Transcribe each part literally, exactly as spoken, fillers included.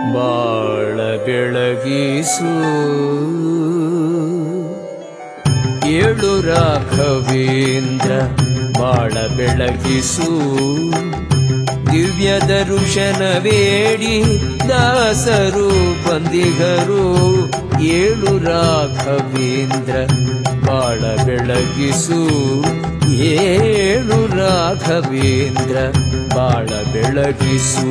ಬಾಳ ಬೆಳಗಿಸು ಏಳು ರಾಘವೇಂದ್ರ ಬಾಳ ಬೆಳಗಿಸು ದಿವ್ಯ ದರ್ಶನ ಬೇಡಿ ದಾಸರು ಬಂದಿಗರು ಏಳು ರಾಘವೇಂದ್ರ ಬಾಳ ಬೆಳಗಿಸು ಏಳು ರಾಘವೇಂದ್ರ ಬಾಳ ಬೆಳಗಿಸು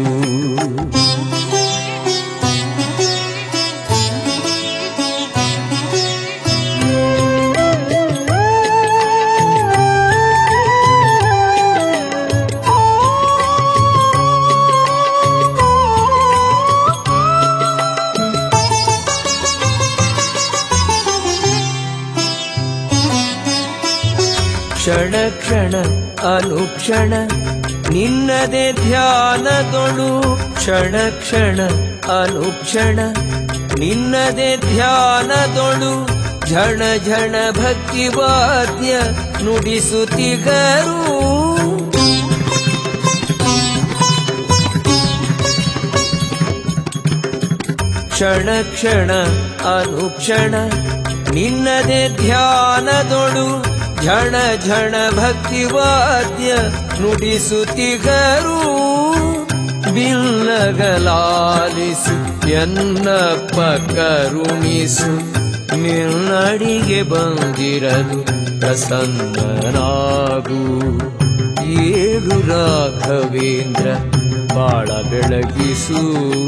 ಕ್ಷಣ ಕ್ಷಣ ಅನುಕ್ಷಣ ನಿನ್ನದೇ ಧ್ಯಾನದೊಳು ಕ್ಷಣ ಕ್ಷಣ ಅನುಕ್ಷಣ ನಿನ್ನದೇ ಧ್ಯಾನದೊಳು ಝಣ ಝಣ ಭಕ್ತಿ ವಾದ್ಯ ನುಡಿಸುತ್ತಿಗರು ಕ್ಷಣ ಕ್ಷಣ ಅನುಕ್ಷಣ ನಿನ್ನದೇ ಧ್ಯಾನದೊಳು ಝಣ ಝಣ ಭಕ್ತಿ ವಾದ್ಯ ನುಡಿಸುತ್ತಿಗರು ಬಿಲ್ಲಗಲಾಲಿಸು ಎನ್ನಪ್ಪ ಕರುಣಿಸು ನಿನ್ನಡಿಗೆ ಬಂದಿರಲು ಪ್ರಸನ್ನನಾಗು ಏಳು ರಾಘವೇಂದ್ರ ಬಾಳ ಬೆಳಗಿಸು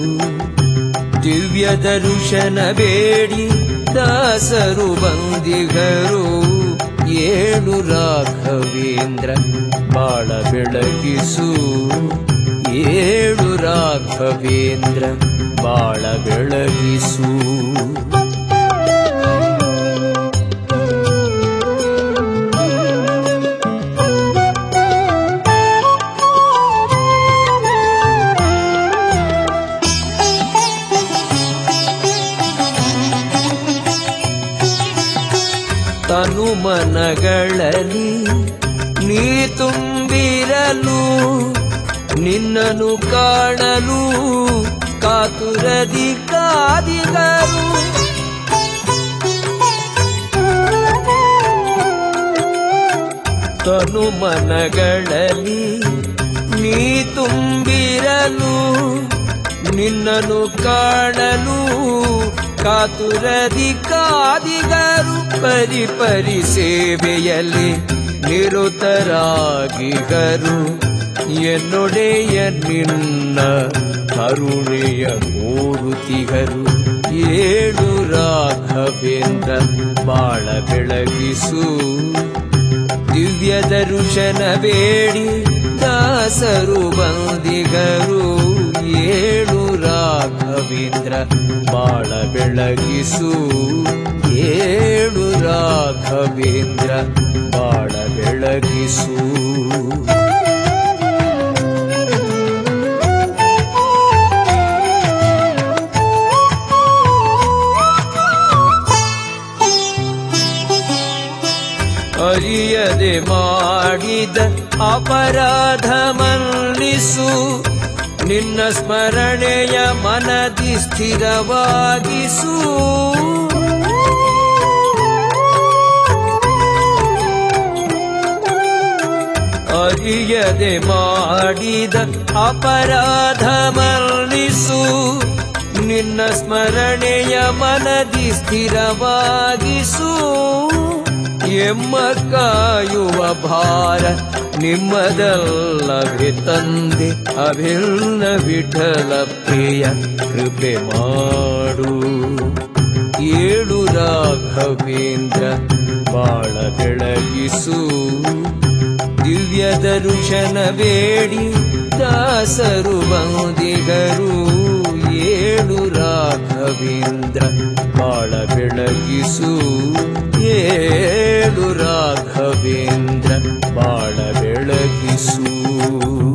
ದಿವ್ಯ ದರ್ಶನ ಬೇಡಿ ದಾಸರು ಬಂದಿಗರು ಏಳು ರಾಘವೇಂದ್ರ ಬಾಳ ಬೆಳಗಿಸು ಏಳು ರಾಘವೇಂದ್ರ ಬಾಳ ಬೆಳಗಿಸು ತನು ಮನಗಳಲ್ಲಿ ನೀ ತುಂಬಿರಲು ನಿನ್ನನು ಕಾಣಲು ಕಾತುರದಿ ಕಾದಿಗರು ತನು ಮನಗಳಲ್ಲಿ ನೀ ತುಂಬಿರಲು ನಿನ್ನನು ಕಾಣಲು ಕಾತುರದಿ ಕಾದಿಗರು ಪರಿ ಪರಿ ಸೇವೆಯಲ್ಲಿ ನಿರುತರಾಗಿಗರು ಎನ್ನೊಡೆಯ ನಿನ್ನ ಕರುಣೆಯ ಕೋರುತಿಗರು ಏಳು ರಾಘವೇಂದ್ರ ಬಾಳ ಬೆಳಗಿಸು ದಿವ್ಯ ದರ್ಶನ ಬೇಡಿ ದಾಸರು ಬಂದಿಗರು ಏಳು ರಾಘವೇಂದ್ರ ಬಾಳ ಬೆಳಗಿಸು ಏಳು ರಾಘವೇಂದ್ರ ಬಾಳ ಬೆಳಗಿಸು ಅರಿಯದೆ ಮಾಡಿದ ಅಪರಾಧ ಮನ್ನಿಸು ನಿನ್ನ ಸ್ಮರಣೆಯ ಮನದಿ ಸ್ಥಿರವಾಗಿಸು ಅರಿಯದೆ ಮಾಡಿದ ಅಪರಾಧ ಮನ್ನಿಸು ನಿನ್ನ ಸ್ಮರಣೆಯ ಮನದಿ ಸ್ಥಿರವಾಗಿಸು ಎಮ್ಮ ಕಾಯುವ ಭಾರ ನಿಮ್ಮದಲ್ಲವೇ ತಂದೆ ಅಭಿನ್ನ ವಿಠಲ ಪ್ರಿಯ ಕೃಪೆ ಮಾಡು ಏಳು ರಾಘವೇಂದ್ರ ಬಾಳ ಬೆಳಗಿಸು ದಿವ್ಯ ದರ್ಶನ ಬೇಡಿ ದಾಸರು ಬಂದಿಗರು ಏಳು ರಾಘವೇಂದ್ರ ಬಾಳ ಬೆಳಗಿಸು ಏಳು ರಾಘವೇಂದ್ರ ಬಾಳ ಬೆಳಗಿಸು